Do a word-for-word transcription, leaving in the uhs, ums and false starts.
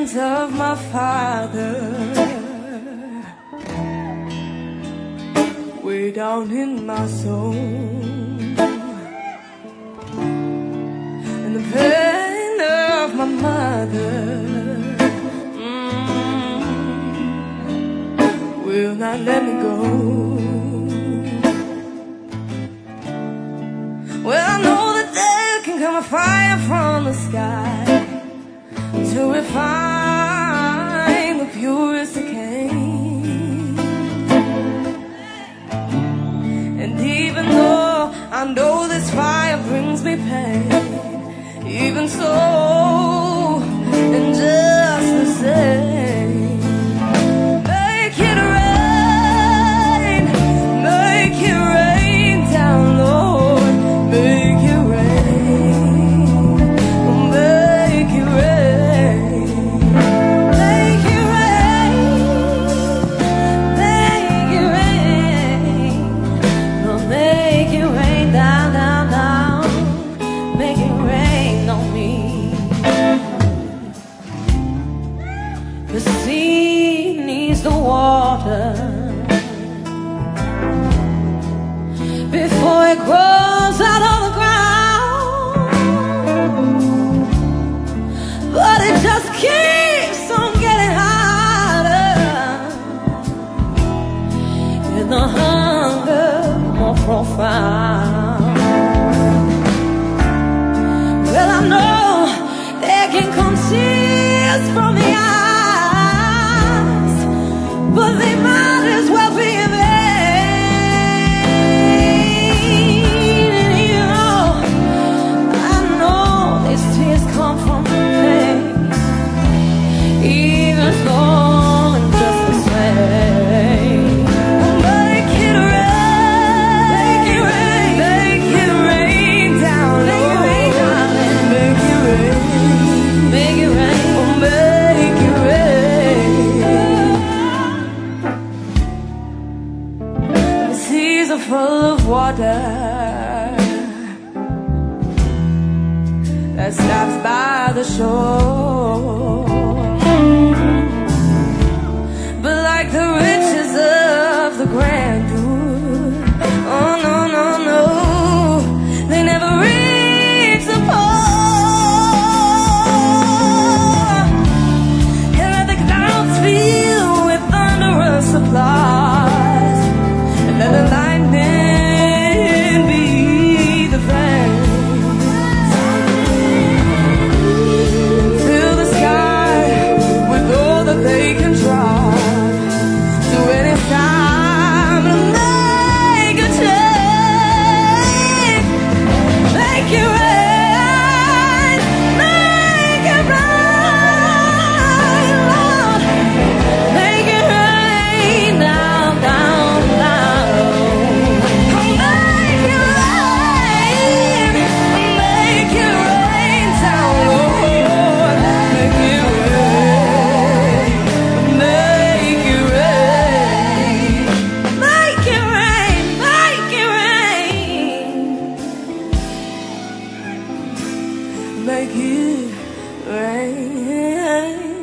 hands of my Father, way down in my soul, and the pain of my mother mm, will not let me go. Well, I know that there can come a fire from the sky to refine the purest decay. And even though I know this fire brings me pain, even so, and just the same, make it rain, make it rain down, Lord, make it rain, make it rain, make it rain, make it rain, Lord, make it rain down, down, down, make it rain on me. The seed needs the water before it grows out of the ground, but it just keeps on getting harder, and the hunger more profound. Well, I know there can come tears from the eyes, but they might as well be in vain. And you know, I know these tears come from pain, even though and just the same. Make it rain, make it rain, make it rain down, make it rain, darling, make it rain, make it rain, oh, make it rain. The seas are full of water that stops by the shore, but like the riches of the grandeur, oh no, no, no, they never reach the poor. And let the clouds fill with thunderous applause, and let the lightning be the flames. Fill the sky with all that they can drop to any time to make a change. Make it rain, make it rain, Lord, make it rain down, down, down. Oh, make it rain, make it rain down, Lord, make it rain, make it rain, make it rain, make it rain, make it rain.